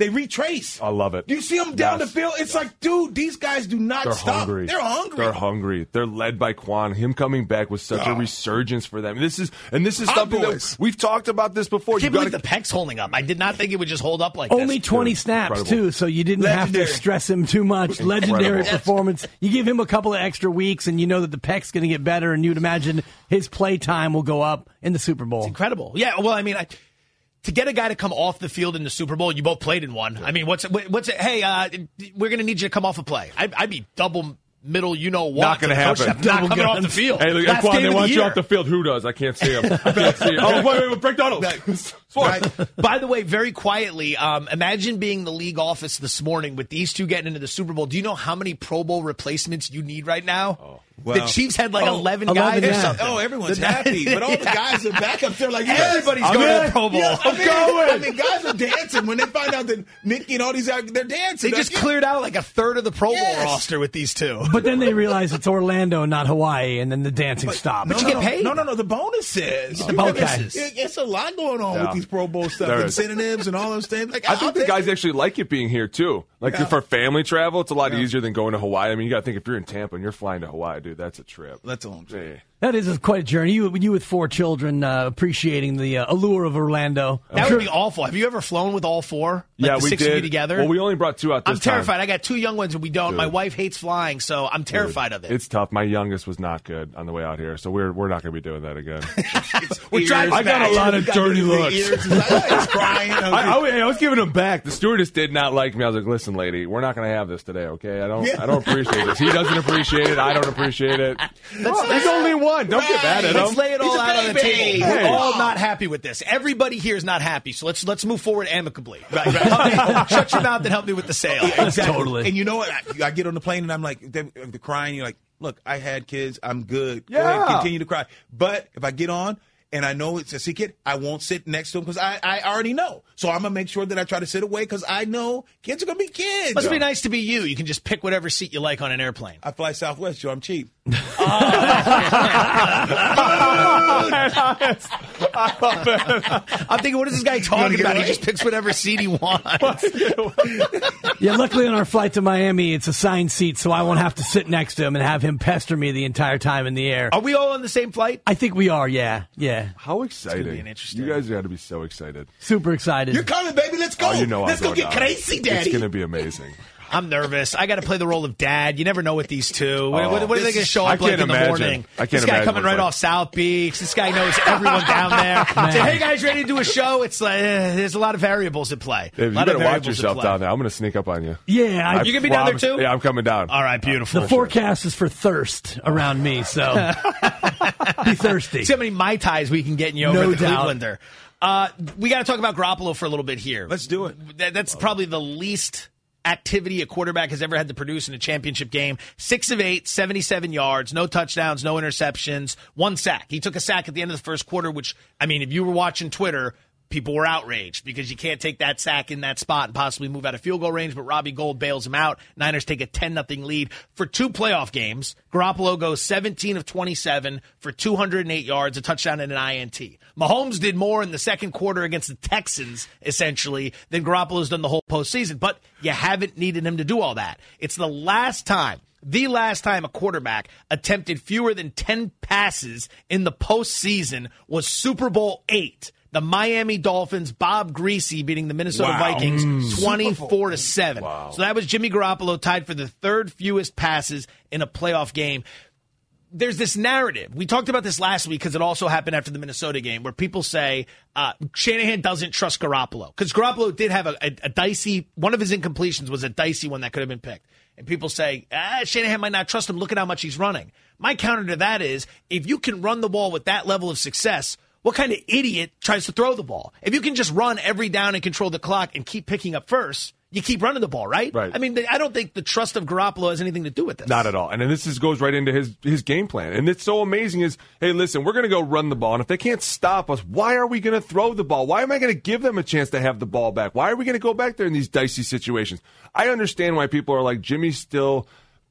they retrace. I love it. Do you see them down Yes. the field? It's like, dude, these guys do not They're stop. hungry. They're hungry. They're hungry. They're led by Quan. Him coming back was such Oh. a resurgence for them. This is and this is Hot something boys. that we've talked about this before. I can't You gotta, believe the pec's holding up. I did not think it would just hold up like Only this. twenty Dude, snaps, incredible. too, so you didn't have Legendary. to stress him too much. Legendary Incredible. performance. You give him a couple of extra weeks, and you know that the pec's going to get better, and you'd imagine his play time will go up in the Super Bowl. Incredible. Yeah, well, I mean, I, to get a guy to come off the field in the Super Bowl, you both played in one. I mean, what's it, what's it? Hey, uh, we're going to need you to come off a play. I'd, I'd be double middle, you know what? Not gonna to the coach happen. staff, Not Double coming off guns. the field. Hey, look, Last Quan, game they of want the you year. off the field. Who does? I can't see him. I can't see him. Oh, wait, wait, wait, break Donald. Right. By the way, very quietly, um, imagine being the league office this morning with these two getting into the Super Bowl. Do you know how many Pro Bowl replacements you need right now? Wow. The Chiefs had like Oh, eleven, eleven, guys or yeah. something. Oh, everyone's The- happy. But all the Yeah. guys are back up there like, Everybody's yes, going I'm to the in. Pro Bowl. Yeah, I'm I'm in. going. I mean, guys are dancing when they find out that Nicky and all these guys, they're dancing. They just Like, cleared out like a third of the Pro Bowl Yes. roster with these two. But then they realize it's Orlando, not Hawaii, and then the dancing stops. No, you no, get no, paid? no, no, no. The bonuses. The bonuses. It- It's a lot going on Yeah. with these Pro Bowl stuff, There is. incentives and all those things. Like, I I'll think the take guys it. actually like it being here too. Like Yeah. for family travel, it's a lot easier than going to Hawaii. I mean, you got to think if you're in Tampa and you're flying to Hawaii, dude, that's a trip. That's a long trip. Yeah. That is a, quite a journey. You, you with four children, uh, appreciating the uh, allure of Orlando. That would be awful. Have you ever flown with all four? Like yeah, the we six did. of you together? Well, we only brought two out this I'm terrified. time. I got two young ones and we don't. Dude. My wife hates flying, so I'm terrified of it. It's tough. My youngest was not good on the way out here, so we're we're not going to be doing that again. We're trying- Ears I got a back. lot of Got dirty the looks. ears. He's like, oh, he's crying. I, I, I was giving him back. The stewardess did not like me. I was like, "Listen, lady, we're not going to have this today, okay? I don't, Yeah. I don't appreciate this. He doesn't appreciate it. I don't appreciate it. Well, there's only one. Don't get mad at Let's him. lay it all He's a out on the baby. table. Hey. We're all not happy with this. Everybody here is not happy, so let's let's move forward amicably. Right, right. Help me- shut your mouth and help me with the sale. Exactly. Totally. And you know what? I, I get on the plane and I'm like, they're, they're crying. You're like, look, I had kids. I'm good. Go ahead, Yeah. continue to cry. But if I get on and I know it's a secret, I won't sit next to them because I, I already know. So I'm going to make sure that I try to sit away because I know kids are going to be kids. Must be nice to be you. You can just pick whatever seat you like on an airplane. I fly Southwest, Joe. I'm cheap. I'm thinking, what is this guy talking get about? He away? just picks whatever seat he wants. Yeah, luckily on our flight to Miami, it's assigned seat, so I won't have to sit next to him and have him pester me the entire time in the air. Are we all on the same flight? I think we are, yeah. Yeah. How exciting! an interesting- You guys got to be so excited. Super excited. You're coming, baby. Let's go. Oh, you know Let's I'm go going get down. crazy, It's daddy. going to be amazing. I'm nervous. I got to play the role of dad. You never know with these two. What, Oh, what- what are they this going to is- show I up like can't in the imagine. morning? I can't this guy imagine coming what's right like. off South Beach. This guy knows everyone down there. Say, hey guys, ready to do a show? It's like eh, there's a lot of variables at play. Hey, a you lot better of watch variables at yourself play. down there. I'm going to sneak up on you. yeah, I, I You gonna be down there promise- too? Yeah, I'm coming down. All right, beautiful. the forecast is for thirst around me, so be thirsty. See how many Mai Tais we can get in you over No at the doubt. Clevelander. Uh, we got to talk about Garoppolo for a little bit here. Let's do it. That, that's probably the least activity a quarterback has ever had to produce in a championship game. Six of eight, seventy-seven yards, no touchdowns, no interceptions, one sack. He took a sack at the end of the first quarter, which, I mean, if you were watching Twitter, people were outraged because you can't take that sack in that spot and possibly move out of field goal range, but Robbie Gould bails him out. Niners take a ten nothing lead. For two playoff games, Garoppolo goes seventeen of twenty-seven for two hundred eight yards, a touchdown and an I N T. Mahomes did more in the second quarter against the Texans, essentially, than Garoppolo's done the whole postseason, but you haven't needed him to do all that. It's the last time The last time a quarterback attempted fewer than ten passes in the postseason was Super Bowl eight. The Miami Dolphins, Bob Greasy beating the Minnesota Wow. Vikings Mm. twenty-four to seven. Wow. So that was Jimmy Garoppolo tied for the third fewest passes in a playoff game. There's this narrative. We talked about this last week because it also happened after the Minnesota game where people say uh, Shanahan doesn't trust Garoppolo because Garoppolo did have a, a, a dicey, one of his incompletions was a dicey one that could have been picked. And people say, ah, Shanahan might not trust him. Look at how much he's running. My counter to that is if you can run the ball with that level of success, what kind of idiot tries to throw the ball? If you can just run every down and control the clock and keep picking up first, you keep running the ball, right? Right. I mean, I don't think the trust of Garoppolo has anything to do with this. Not at all. And then this is, goes right into his his game plan. And it's so amazing is, hey, listen, we're going to go run the ball. And if they can't stop us, why are we going to throw the ball? Why am I going to give them a chance to have the ball back? Why are we going to go back there in these dicey situations? I understand why people are like, Jimmy's still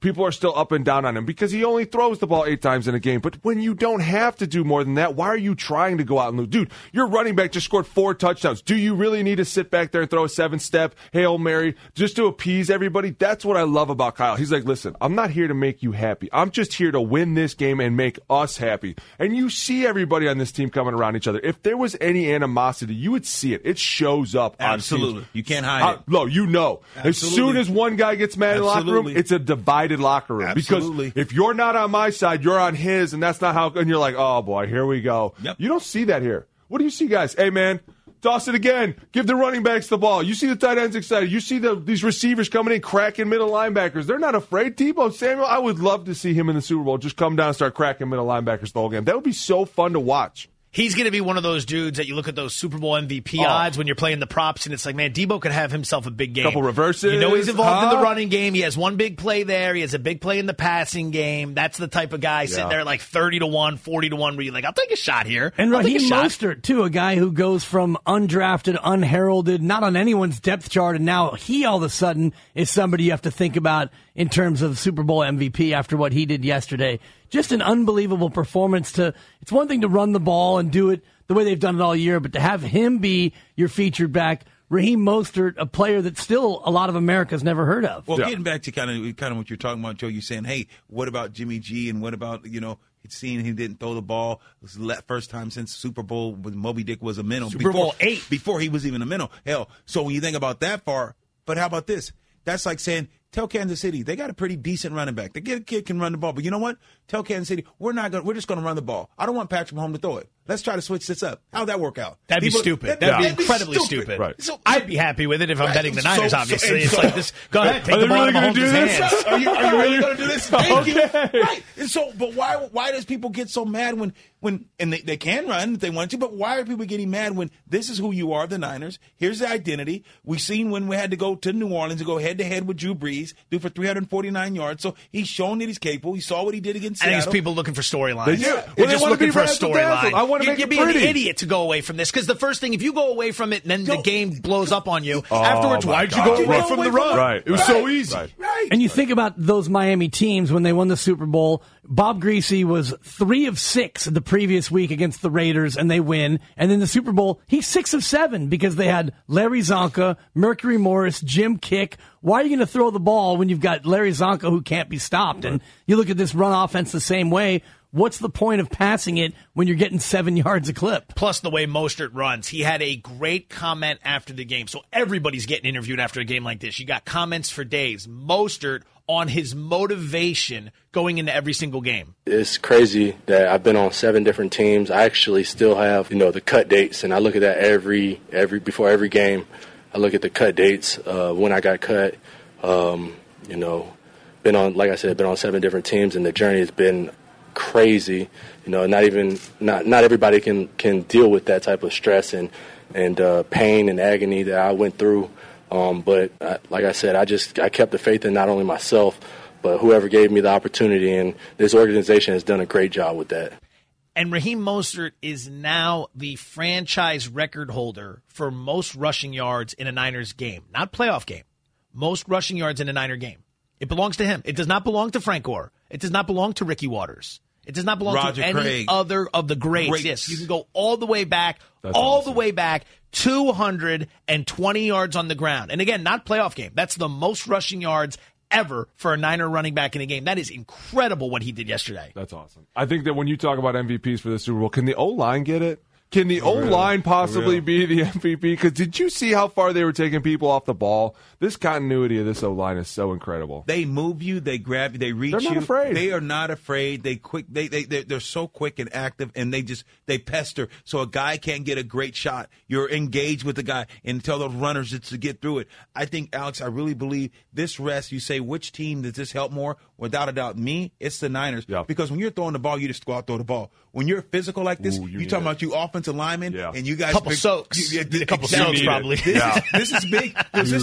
people are still up and down on him because he only throws the ball eight times in a game. But when you don't have to do more than that, why are you trying to go out and lose? Dude, your running back just scored four touchdowns. Do you really need to sit back there and throw a seven-step Hail Mary just to appease everybody? That's what I love about Kyle. He's like, listen, I'm not here to make you happy. I'm just here to win this game and make us happy. And you see everybody on this team coming around each other. If there was any animosity, you would see it. It shows up on Absolutely. teams. You can't hide it. No, you know. Absolutely. As soon as one guy gets mad in the locker room, it's a divided locker room. Absolutely. Because if you're not on my side, you're on his, and that's not how, and you're like, oh boy, here we go. Yep. You don't see that here. What do you see, guys? Hey, man, toss it again. Give the running backs the ball. You see the tight ends excited. You see the, these receivers coming in, cracking middle linebackers. They're not afraid. Tebow Samuel, I would love to see him in the Super Bowl just come down and start cracking middle linebackers the whole game. That would be so fun to watch. He's going to be one of those dudes that you look at those Super Bowl M V P Oh. odds when you're playing the props, and it's like, man, Debo could have himself a big game. Couple reverses. You know he's involved huh? in the running game. He has one big play there. He has a big play in the passing game. That's the type of guy sitting Yeah. there like thirty to one, forty to one, where you're like, I'll take a shot here. And I'll take Raheem a shot. Mostert, too, a guy who goes from undrafted, unheralded, not on anyone's depth chart, and now he all of a sudden is somebody you have to think about in terms of Super Bowl M V P after what he did yesterday. Just an unbelievable performance. To It's one thing to run the ball and do it the way they've done it all year, but to have him be your featured back, Raheem Mostert, a player that still a lot of America's never heard of. Well, Yeah. getting back to kind of kind of what you're talking about, Joe, you're saying, hey, what about Jimmy G and what about, you know, seeing he didn't throw the ball. It was the first time since Super Bowl when Moby Dick was a minnow. Super before, Bowl eight. Before he was even a minnow. Hell, so when you think about that far, but how about this? That's like saying, tell Kansas City they got a pretty decent running back. The kid, kid can run the ball, but you know what? Tell Kansas City we're not going. We're just going to run the ball. I don't want Patrick Mahomes to throw it. Let's try to switch this up. How'd that work out? That'd People- be stupid. that- That'd, that'd be incredibly stupid. Right. So I'd be happy with it if I'm Right. betting the So- Niners, so- obviously. and it's so- like this. Go ahead, take Are the they ball really out of gonna do Mahomes' this? hands. Are you, are you really going to do this? Thank you. Okay. Right. And so, but why? Why does people get so mad when when and they, they can run if they want to? But why are people getting mad when this is who you are, the Niners? Here's the identity. We've seen when we had to go to New Orleans and go head to head with Drew Brees, do for three hundred forty-nine yards. So he's shown that he's capable. He saw what he did against I think Seattle. it's people looking for storylines. They do. They're Well, they just wanna looking be for a razzle dazzle. storyline. I wanna You- make You'd it be an pretty. idiot to go away from this because the first thing, if you go away from it and then the Don't- game blows up on you, Oh, afterwards, my why'd you God. go away Right. from the run? Right. It was so easy. Right. And you think about those Miami teams when they won the Super Bowl. Bob Greasy was three of six the previous week against the Raiders, and they win. And in the Super Bowl, he's six of seven because they had Larry Zonka, Mercury Morris, Jim Kick. Why are you going to throw the ball when you've got Larry Zonka who can't be stopped? And you look at this run offense the same way. What's the point of passing it when you're getting seven yards a clip? Plus, the way Mostert runs, he had a great comment after the game. So everybody's getting interviewed after a game like this. You got comments for days. Mostert on his motivation going into every single game. It's crazy that I've been on seven different teams. I actually still have, you know, the cut dates, and I look at that every every before every game. I look at the cut dates uh, when I got cut. Um, you know, been on, like I said, been on seven different teams, and the journey has been crazy. You know, not even not not everybody can can deal with that type of stress and and uh, pain and agony that I went through. Um, but uh, like I said, I just I kept the faith in not only myself, but whoever gave me the opportunity. And this organization has done a great job with that. And Raheem Mostert is now the franchise record holder for most rushing yards in a Niners game. Not playoff game. Most rushing yards in a Niner game. It belongs to him. It does not belong to Frank Gore. It does not belong to Ricky Waters. It does not belong Roger to any Craig. other of the greats. Greats. Yes, you can go all the way back, That's all awesome. the way back, two hundred twenty yards on the ground. And again, not playoff game. That's the most rushing yards ever for a Niner running back in a game. That is incredible what he did yesterday. That's awesome. I think that when you talk about M V Ps for the Super Bowl, can the O-line get it? Can the O-line possibly be the M V P? Because did you see how far they were taking people off the ball? This continuity of this O-line is so incredible. They move you, they grab you, they reach They're not you. afraid. They are not afraid. They quick. They they they're, they're so quick and active, and they just they pester. So a guy can't get a great shot. You're engaged with the guy and tell those runners just to get through it. I think, Alex, I really believe this rest. You say which team does this help more? Without a doubt, me. It's the Niners. Yeah. Because when you're throwing the ball, you just go out throw the ball. When you're physical like this, Ooh, you you need talking it. about you offensive linemen, Yeah. and you guys Couple big- soaks. you- Need a couple exactly. soaks, probably. This, Yeah. is, this is big. This is- Huge.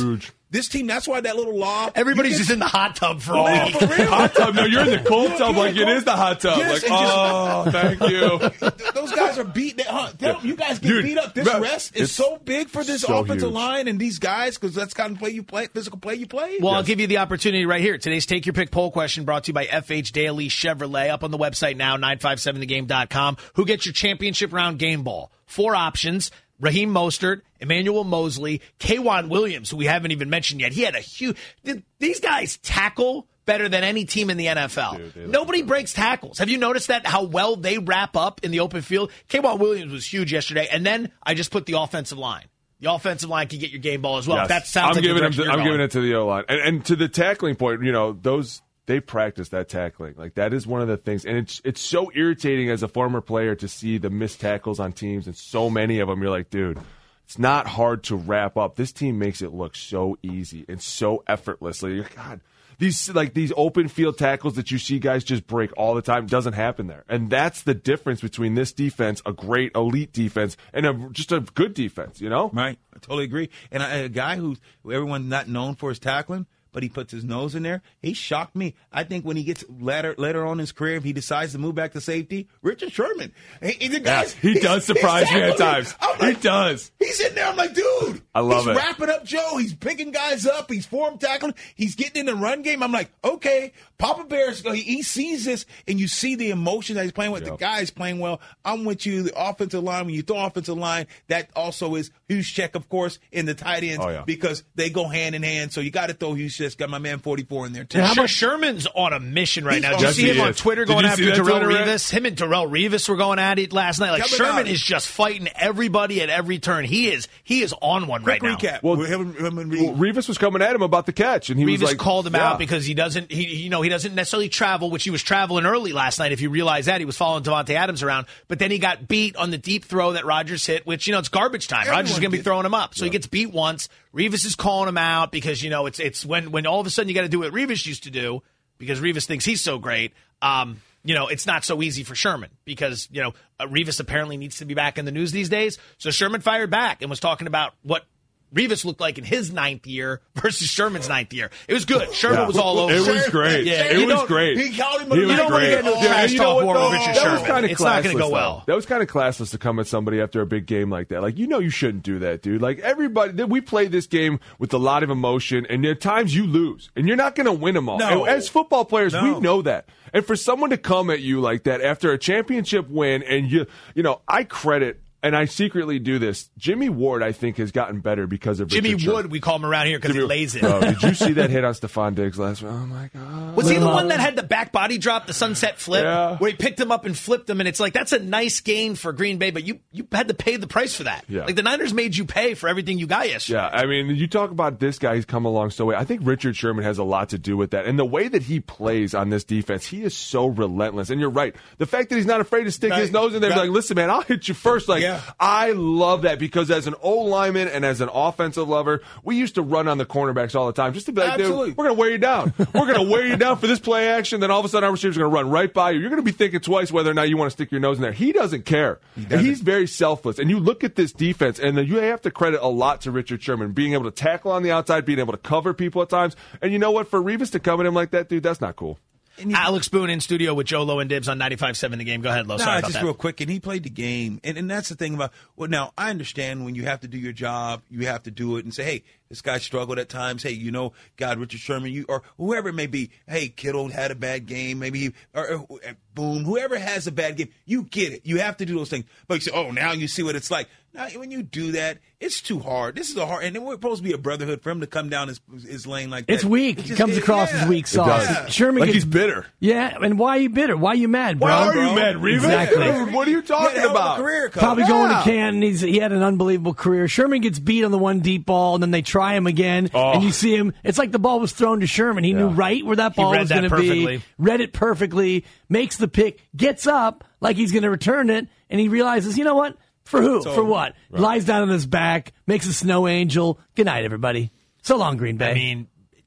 This team, that's why that little lob. Everybody's get, just in the hot tub for a oh, week. For real? Hot tub? No, you're in the cold tub like it is the hot tub. Yes, like, oh, thank you. Those guys are beat. Huh, you guys get Dude, beat up. This bro, rest is so big for this so offensive huge. line and these guys because that's kind of play you play, physical play you play. Well, Yes. I'll give you the opportunity right here. Today's Take Your Pick poll question brought to you by F H Daily Chevrolet. Up on the website now, nine five seven the game dot com. Who gets your championship round game ball? Four options. Raheem Mostert, Emmanuel Mosley, K'Wan Williams, who we haven't even mentioned yet. He had a huge – these guys tackle better than any team in the N F L. Dude, Nobody breaks tackles. Have you noticed that, how well they wrap up in the open field? K'Wan Williams was huge yesterday. And then I just put the offensive line. The offensive line can get your game ball as well. Yes. That sounds I'm like giving the him to, direction I'm you're giving going. it to the O-line. And, and to the tackling point, you know, those – they practice that tackling. Like, that is one of the things. And it's it's so irritating as a former player to see the missed tackles on teams and so many of them. You're like, dude, it's not hard to wrap up. This team makes it look so easy and so effortlessly. God, these like these open field tackles that you see guys just break all the time doesn't happen there. And that's the difference between this defense, a great elite defense, and a, just a good defense, you know? Right. I totally agree. And I, a guy who everyone's not known for his tackling, but he puts his nose in there. He shocked me. I think when he gets later later on in his career, if he decides to move back to safety, Richard Sherman. He, he, the guys, yeah, he does surprise me at times. Like, he does. He's in there. I'm like, dude. I love he's it. He's wrapping up Joe. He's picking guys up. He's form tackling. He's getting in the run game. I'm like, okay, Papa Bear's, he, he sees this, and you see the emotion that he's playing with. Yep. The guy's playing well. I'm with you. The offensive line, when you throw offensive line, that also is huge check, of course, in the tight ends oh, yeah. because they go hand in hand. So you got to throw huge checks. Got my man forty-four in there, too. And how about Sherman's on a mission right He's now? Did yes, you see him is. on Twitter Did going you after see that Darrell Twitter Revis? Him and Darrell Revis were going at it last night. Like, Coming Sherman out. is just fighting everybody at every turn. He is he is on one Quick right recap. now. Well, him, him and Well, Revis was coming at him about the catch, and he Revis was like, called him yeah. out because he doesn't, he you know, he doesn't necessarily travel, which he was traveling early last night. If you realize that, he was following Devontae Adams around, but then he got beat on the deep throw that Rodgers hit, which you know it's garbage time. Everyone Rodgers is going to be gets- throwing him up, so Yeah. he gets beat once. Revis is calling him out because you know it's it's when when all of a sudden you got to do what Revis used to do because Revis thinks he's so great. Um, you know, it's not so easy for Sherman because, you know, uh, Revis apparently needs to be back in the news these days. So Sherman fired back and was talking about what Revis looked like in his ninth year versus Sherman's ninth year. It was good. Sherman Yeah. was all over. It was great. Yeah, it you was don't- great. He called him He a was You don't want to great. get into a Yeah, trash you know talk what, war though? with Richard That was Sherman. kinda It's not going to classless, go though. well. That was kind of classless to come at somebody after a big game like that. Like, you know you shouldn't do that, dude. Like, everybody, we played this game with a lot of emotion, and at times you lose, and you're not going to win them all. No. And as football players, No. we know that. And for someone to come at you like that after a championship win, and you, you know, I credit, and I secretly do this, Jimmy Ward, I think, has gotten better because of Jimmy Richard Sherman. Wood, we call him around here because he lays it. Bro, did you see that hit on Stephon Diggs last week? Oh, my God. Was he the one that had the back body drop, the sunset flip, Yeah. where he picked him up and flipped him? And it's like, that's a nice gain for Green Bay, but you, you had to pay the price for that. Yeah. Like, the Niners made you pay for everything you got yesterday. Yeah, I mean, you talk about this guy, he's come along so way. I think Richard Sherman has a lot to do with that. And the way that he plays on this defense, he is so relentless. And you're right. The fact that he's not afraid to stick Right. his nose in there and be Right. like, listen, man, I'll hit you first. Like, Yeah. I love that because as an O-lineman and as an offensive lover, we used to run on the cornerbacks all the time just to be like, Absolutely. dude, we're going to wear you down. We're going to wear you down for this play action. Then all of a sudden our receiver's going to run right by you. You're going to be thinking twice whether or not you want to stick your nose in there. He doesn't care. He doesn't. And he's very selfless. And you look at this defense, and you have to credit a lot to Richard Sherman, being able to tackle on the outside, being able to cover people at times. And you know what? For Revis to come at him like that, dude, that's not cool. Alex Boone in studio with Joe Low and Dibs on ninety-five seven The Game. Go ahead, Lo. No, Sorry about just that. real quick, and he played the game, and, and that's the thing about. Well, now I understand when you have to do your job, you have to do it and say, hey, this guy struggled at times. Hey, you know, God, Richard Sherman, you or whoever it may be. Hey, Kittle had a bad game, maybe he or, or Boone, whoever has a bad game, you get it. You have to do those things. But you say, oh, now you see what it's like. Now, when you do that, it's too hard. This is a hard, and then we're supposed to be a brotherhood for him to come down his, his lane like that. It's weak. It It just- comes it- across yeah. as weak sauce. does. Sherman Like gets, he's bitter. Yeah, and why are you bitter? Why are you mad, bro? Why are bro. you mad, Revis? Exactly. What are you He had talking a hell of a about? career, Coach. Probably going Yeah. to Canton. He's, he had an unbelievable career. Sherman gets beat on the one deep ball, and then they try him again, Oh. and you see him. It's like the ball was thrown to Sherman. He knew Yeah. right where that ball read was that going to be. perfectly. Read it perfectly. Makes the pick. Gets up like he's going to return it, and he realizes, you know what? For who? For what? Lies down on his back. Makes a snow angel. Good night, everybody. So long, Green Bay. I mean,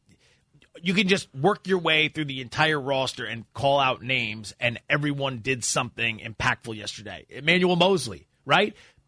you can just work your way through the entire roster and call out names, and everyone did something impactful yesterday. Emmanuel Mosley, right?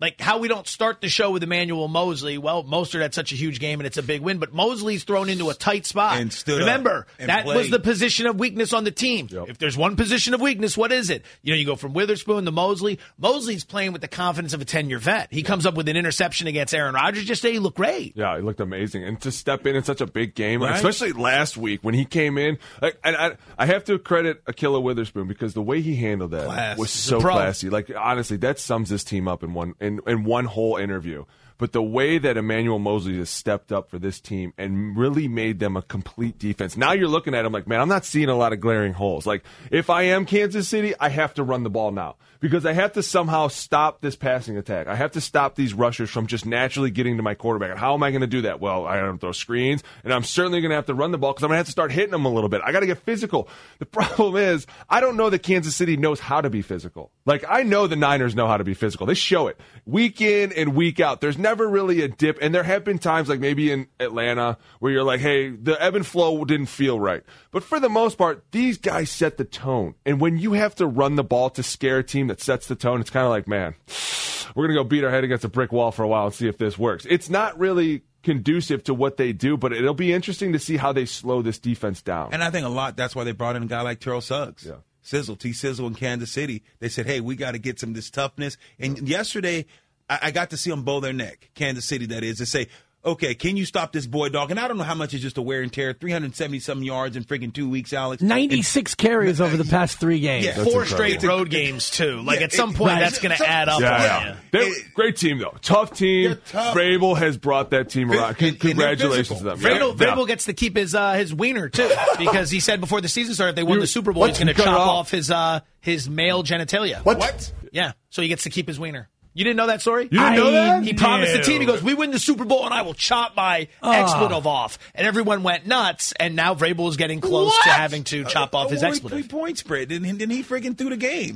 Like how we don't start the show with Emmanuel Mosley. Well, Mostert had such a huge game and it's a big win, but Mosley's thrown into a tight spot. And stood Remember, and that played. was the position of weakness on the team. Yep. If there's one position of weakness, what is it? You know, you go from Witherspoon to Mosley. Mosley's playing with the confidence of a ten-year vet. He comes up with an interception against Aaron Rodgers. Just say he looked great. Yeah, he looked amazing. And to step in in such a big game, like, Right? especially last week when he came in, like, and I, I have to credit Akilla Witherspoon because the way he handled that Class. was He's so a pro. classy. Like, honestly, that sums this team up in one in, in one whole interview. But the way that Emmanuel Mosley has stepped up for this team and really made them a complete defense. Now you're looking at him like, man, I'm not seeing a lot of glaring holes. Like, if I am Kansas City, I have to run the ball now because I have to somehow stop this passing attack. I have to stop these rushers from just naturally getting to my quarterback. And how am I going to do that? Well, I have to throw screens, and I'm certainly going to have to run the ball because I'm going to have to start hitting them a little bit. I got to get physical. The problem is, I don't know that Kansas City knows how to be physical. Like, I know the Niners know how to be physical. They show it week in and week out. There's never really a dip, and there have been times, like maybe in Atlanta, where you're like, hey, the ebb and flow didn't feel right. But for the most part, these guys set the tone. And when you have to run the ball to scare a team that sets the tone, it's kind of like, man, we're going to go beat our head against a brick wall for a while and see if this works. It's not really conducive to what they do, but it'll be interesting to see how they slow this defense down. And I think a lot, that's why they brought in a guy like Terrell Suggs. Yeah. Sizzle, T Sizzle in Kansas City. They said, hey, we got to get some of this toughness. And yesterday, I, I got to see them bow their neck, Kansas City, that is, to say, okay, can you stop this boy dog? And I don't know how much is just a wear and tear, three hundred seventy-something yards in freaking two weeks, Alex. ninety-six carries over the past three games. Yeah. Four incredible. straight road games, too. Like, Yeah, at some it- point, right. that's going to So- add up Yeah, on yeah. you. They're It- great team, though. Tough team. They're tough. Vrabel has brought that team around. And- and they're Congratulations to them. physical. Vrabel, Yeah. Vrabel gets to keep his uh, his wiener, too, because he said before the season started, if they won You- the Super Bowl, what? he's going to Cut it chop off. off his uh, his male genitalia. What? What? Yeah, so he gets to keep his wiener. You didn't know that story? You didn't know that? He promised the knew. team, he goes, we win the Super Bowl and I will chop my expletive off. And everyone went nuts, and now Vrabel is getting close What? to having to chop off A his three expletive. point spread. Didn't, didn't he freaking threw the game?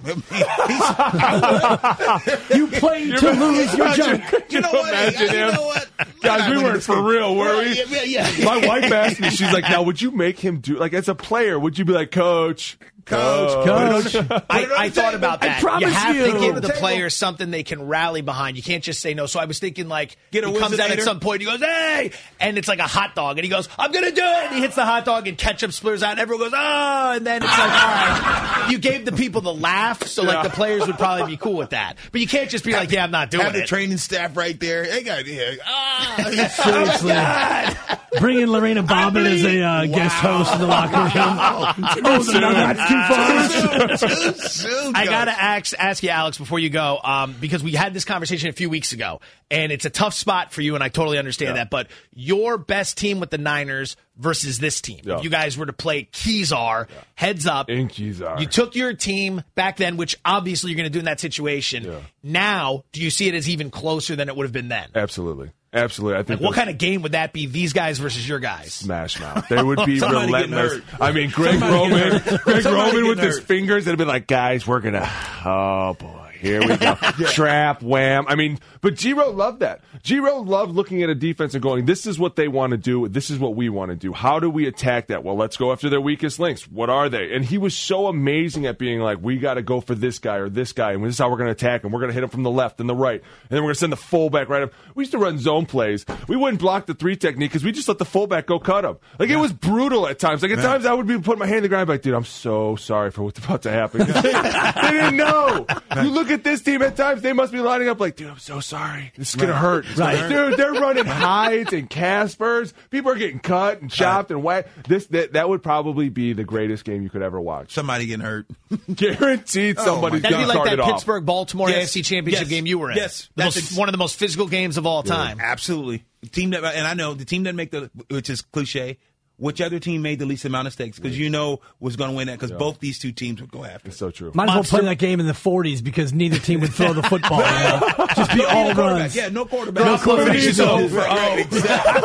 You played to lose your junk. you know you what? imagine you him? know what? Guys, We're we not weren't winning this for game. real, were we? Yeah, yeah, yeah. My wife asked me, she's like, now, would you make him do, like, as a player, would you be like, Coach, Coach, Coach. I, I thought about I that. promise you have you. to give the Table. players something they can rally behind. You can't just say no. So I was thinking, like, Get a he comes out at Wizard some point, he goes, hey! And it's like a hot dog. And he goes, I'm going to do it! And he hits the hot dog and ketchup splurs out. And everyone goes, oh! And then it's like, all right. You gave the people the laugh, so, like, the players would probably be cool with that. But you can't just be like, yeah, I'm not doing Have the it. training staff right there. They got yeah. Ah, Seriously. Bring in Lorena Bobbitt as a uh, guest host in the locker room. Oh, no, that's too far. Too soon, I Coach. got to ask, ask you, Alex, before you go, um, because we had this conversation a few weeks ago, and it's a tough spot for you, and I totally understand Yeah. that. But your best team with the Niners versus this team, Yeah. if you guys were to play Kezar, heads up. In Kezar. You took your team back then, which obviously you're going to do in that situation. Yeah. Now, do you see it as even closer than it would have been then? Absolutely. Absolutely. I think Like, what those- kind of game would that be, these guys versus your guys? Smash mouth. They would be Somebody getting relentless. hurt. I mean, Greg Somebody Roman, getting hurt. Greg Somebody Roman with getting his hurt. fingers, it'd be like, guys, we're gonna. Oh boy, here we go. Trap, wham. I mean, but Giro loved that. Giro loved looking at a defense and going, "This is what they want to do. This is what we want to do. How do we attack that? Well, let's go after their weakest links. What are they?" And he was so amazing at being like, "We got to go for this guy or this guy, and this is how we're going to attack him. We're going to hit him from the left and the right, and then we're going to send the fullback right up." We used to run zone plays. We wouldn't block the three technique because we just let the fullback go cut him. Like, it was brutal at times. Like, at times I would be putting my hand in the ground, like, dude, I'm so sorry for what's about to happen. they, they didn't know. You look at this team at times, they must be lining up like, dude, I'm so sorry. This is going to hurt. It's gonna hurt. Dude, they're running Hydes and Caspers. People are getting cut and chopped and whacked. This that, that would probably be the greatest game you could ever watch. Somebody getting hurt. Guaranteed somebody's That'd going be to like start that it off. Pittsburgh-Baltimore Yes. A F C Championship Yes. game you were in. Yes. The That's most, ex- one of the most physical games of all time. Absolutely. The team that, and I know the team that make the, which is cliche. Which other team made the least amount of mistakes? Because you know was going to win that. Because both these two teams would go after. It's so true. Might as well play that game in the forties because neither team would throw the football. You know? Just be all runs. Yeah, no quarterback. No quarterback. Finishes over. Right, Oh.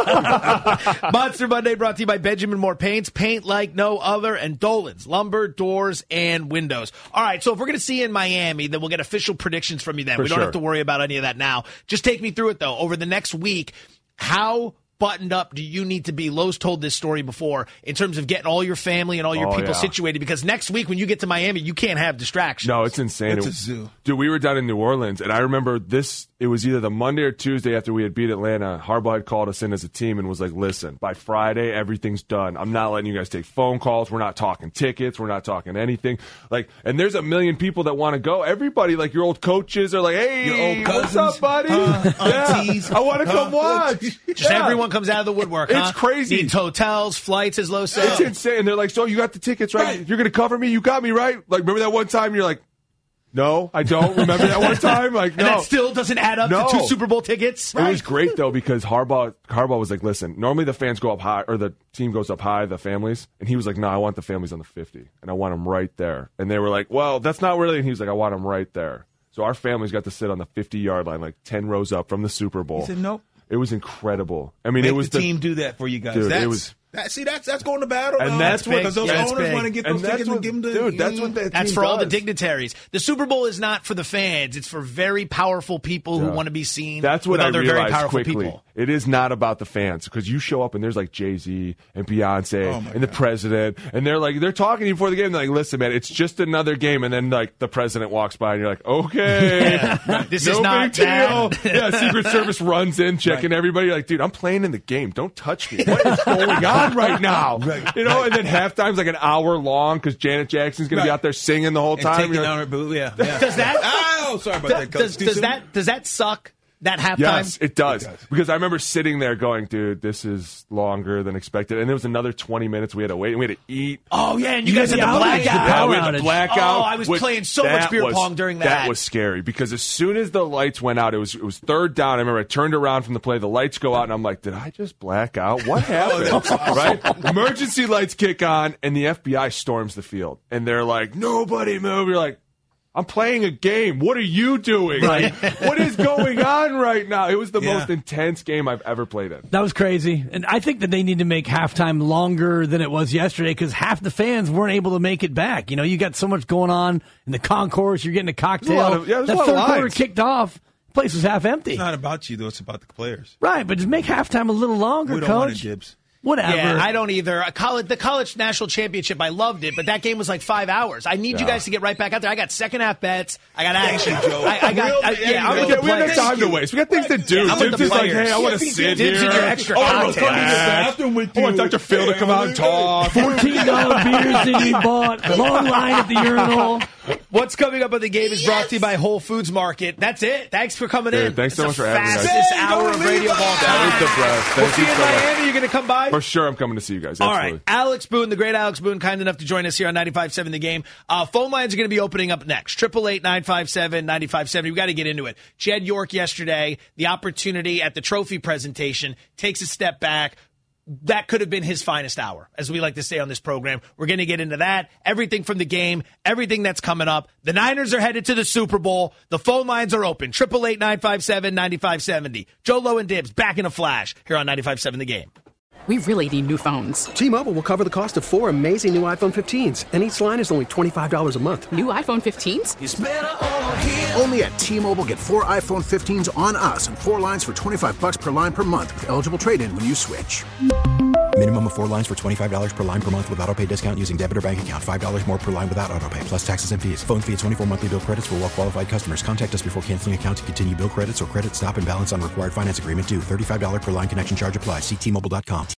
exactly. Monster Monday brought to you by Benjamin Moore Paints. Paint like no other. And Dolan's Lumber, Doors, and Windows. All right, so if we're going to see you in Miami, then we'll get official predictions from you then. For we don't sure. have to worry about any of that now. Just take me through it, though. Over the next week, how buttoned up do you need to be? Lowe's told this story before in terms of getting all your family and all your Oh, people yeah. situated, because next week when you get to Miami, you can't have distractions. No, it's insane. It's a It- zoo. Dude, we were down in New Orleans, and I remember this it was either the Monday or Tuesday after we had beat Atlanta. Harbaugh had called us in as a team and was like, listen, by Friday, everything's done. I'm not letting you guys take phone calls. We're not talking tickets. We're not talking anything. Like, and there's a million people that want to go. Everybody, like your old coaches are like, hey, your old cousins, what's up, buddy? Uh, yeah, aunties, I want to uh, come watch. Just yeah. everyone comes out of the woodwork, It's huh? crazy. Needs hotels, flights, as Lo said. It's insane. They're like, so you got the tickets, right? Right. You're going to cover me? You got me, right? Like, remember that one time you're like, no, I don't remember that one time. Like, no, and that still doesn't add up No. to two Super Bowl tickets. It was great though because Harbaugh Harbaugh was like, listen, normally the fans go up high or the team goes up high, the families, and he was like, no, I want the families on the fifty, and I want them right there. And they were like, well, that's not really. And he was like, I want them right there. So our families got to sit on the fifty yard line, like ten rows up from the Super Bowl. He said nope. It was incredible. I mean, Make it was the, the team do that for you guys. Dude, that's, it was. That, see, that's that's going to battle, And now. that's what- because those yeah, that's owners big. want to get And those that's tickets what- and give them the dude, that's what that That's team for all the does. dignitaries. The Super Bowl is not for the fans. It's for very powerful people who Yeah. want to be seen That's what with I other very realized powerful quickly. people. It is not about the fans because you show up and there's like Jay-Z and Beyonce Oh, my and the God. president and they're like they're talking to you before the game. They're like, listen, man, it's just another game. And then like the president walks by and you're like, okay, This no is not big deal. bad. Yeah, Secret Service runs in checking everybody. You're like, dude, I'm playing in the game. Don't touch me. What is going on right now? Right. You know. And then halftime's like an hour long because Janet Jackson's gonna be Right. out there singing the whole and time. taking You're down like, her boo. Yeah, yeah. Does that? Oh, sorry about that. Does, Too does soon? that? Does that suck? That halftime? Yes, it does. It does. Because I remember sitting there going, dude, this is longer than expected. And there was another twenty minutes we had to wait and we had to eat. Oh yeah, and you, You guys had had the the outage, blackout. the Yeah, power we had the outage. blackout. Oh, I was which- playing so much that beer was- pong during that. That was scary because as soon as the lights went out, it was it was third down. I remember I turned around from the play, the lights go out, and I'm like, did I just black out? What happened? Right? Emergency lights kick on, and the F B I storms the field. And they're like, nobody move. You're like, I'm playing a game. What are you doing? Like, what is going on right now? It was the Yeah. most intense game I've ever played in. That was crazy. And I think that they need to make halftime longer than it was yesterday because half the fans weren't able to make it back. You know, you got so much going on in the concourse. You're getting a cocktail. There's a lot of- yeah, there's a that lot of third quarter lines. kicked off. The place was half empty. It's not about you, though. It's about the players. Right, but just make halftime a little longer, We don't Coach. want it, Gibbs. Whatever. Yeah, I don't either. A college, the college national championship, I loved it, but that game was like five hours. I need you Yeah. guys to get right back out there. I got second half bets. I got action. you, Joe. I, I got. Real- I, there yeah, you I'm go. with Yeah, the we have no players. time to waste. We got things to do. I'm with Jim's the just like, players. hey, I want to Yes, sit Dibs here. in your extra oh, I want to cocktail. come to the bathroom with you. I want Doctor Phil to come out and talk. fourteen dollars beers that you bought. Long line at the urinal. What's coming up on the game is brought to you by Whole Foods Market. That's it. Thanks for coming Dude, in. thanks so It's much the for having us. fastest Hey, hour don't of leave radio of all us. time. That was the best. We'll Thank see you you in so much. Miami. You're going to come by? For sure, I'm coming to see you guys. All Absolutely. right. Alex Boone, the great Alex Boone, kind enough to join us here on ninety-five point seven The Game. Uh, phone lines are going to be opening up next. eight eight eight, nine five seven, nine five seven zero. We got to get into it. Jed York yesterday, the opportunity at the trophy presentation, takes a step back. That could have been his finest hour, as we like to say on this program. We're going to get into that. Everything from the game, everything that's coming up. The Niners are headed to the Super Bowl. The phone lines are open. eight eight eight, nine five seven, nine five seven zero. Joe Low and Dibs back in a flash here on ninety-five point seven The Game. We really need new phones. T-Mobile will cover the cost of four amazing new iPhone fifteens, and each line is only twenty-five dollars a month. New iPhone fifteens? It's better over here. Only at T-Mobile, get four iPhone fifteens on us and four lines for twenty-five bucks per line per month with eligible trade-in when you switch. Minimum of four lines for twenty-five dollars per line per month with autopay discount using debit or bank account. five dollars more per line without autopay, plus taxes and fees. Phone fee at twenty-four monthly bill credits for well-qualified customers. Contact us before canceling account to continue bill credits or credit stop and balance on required finance agreement due. thirty-five dollars per line connection charge applies. See T Mobile dot com.